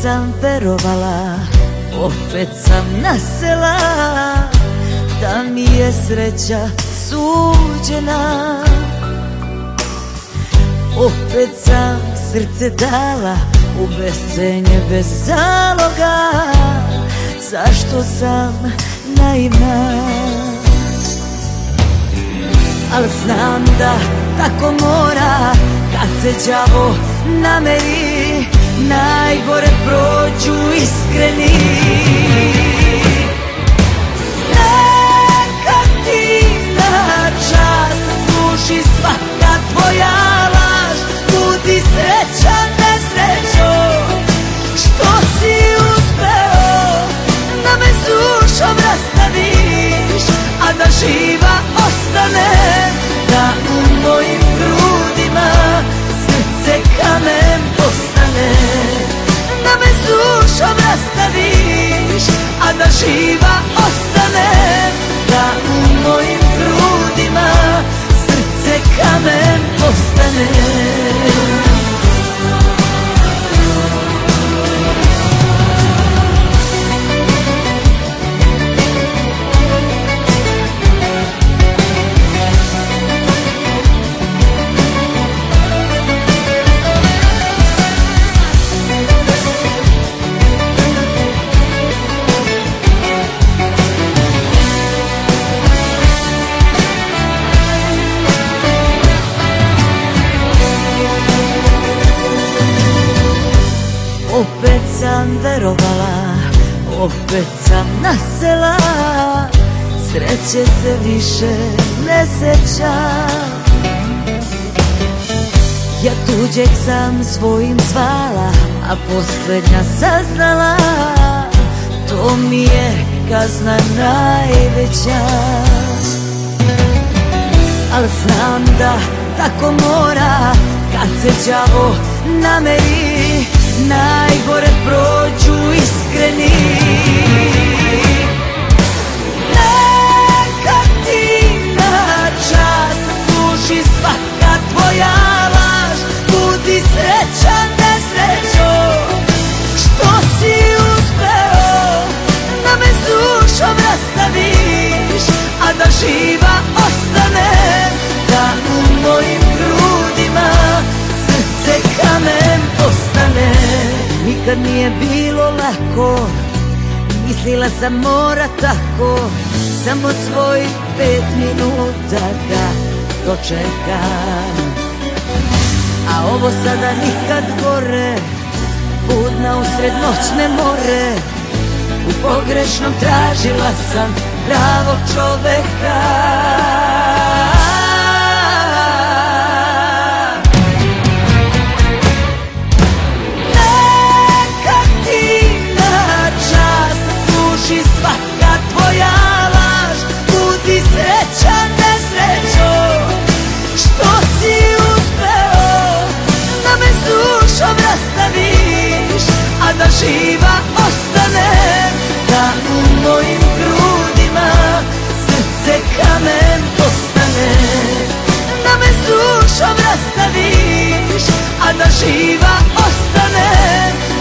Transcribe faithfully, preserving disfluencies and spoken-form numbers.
sam verovala, opet sam nasela, da mi je sreća suđena. Opet sam srce dala u bescenje bez zaloga, zašto sam naivna? Al znam da tako mora, kad se đavo nameri, najgore prođu iskreni. Neka ti na čast služi svaka tvoja laž, budi srećan nesrećo, što si uspeo da me s dušom rastaviš, a da živa ostane, da u mojim grudima srce kamen postane. Da me s dušom rastaviš, a da živa ostane, da u mojim grudima srce kamen postane. Opet sam verovala, opet sam nasela, sreće se više ne sećam. Ja tuđeg sam svojim zvala, a posljednja saznala, to mi je kazna najveća. Al znam da tako mora, kad se đavo nameri, najgore prođu iskreni. Neka ti na čast služi svaka tvoja laž, budi srećan nesrećo, što si uspeo da me s dušom rastaviš, a da živa ostane, da u mojim grudima srce kamen postane. Nikad nije bilo lako, mislila sam mora tako, samo svojih pet minuta da dočekam. A ovo sada nikad gore, budna usred noćne more, u pogrešnom tražila sam pravog čoveka. Svaka tvoja laž, budi srećan nesrećo, što si uspeo da me s dušom rastaviš, a da živa ostane, da u mojim grudima srce kamen postane. Da me s dušom rastaviš, a da živa ostane,